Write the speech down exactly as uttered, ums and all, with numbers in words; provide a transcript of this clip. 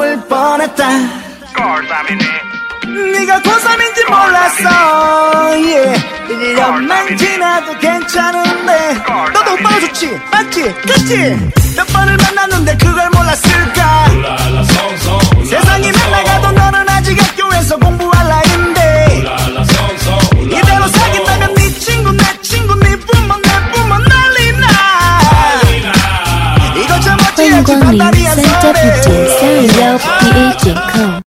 싸울 뻔했다. 네가 고삼인지 몰랐어. yeah. 일 년만 지나도 괜찮은데 너도 오빠가 좋지 맞지 그치? 몇 번을 만났는데 그걸 몰랐을까. 세상이 맨나가도 너는 아직 학교에서 공부할 나이인데 이대로 사귄다면 네 친구 내 친구 네 부모 내 부모 난리나. 이거 참 어찌할지 판단이 안 서네.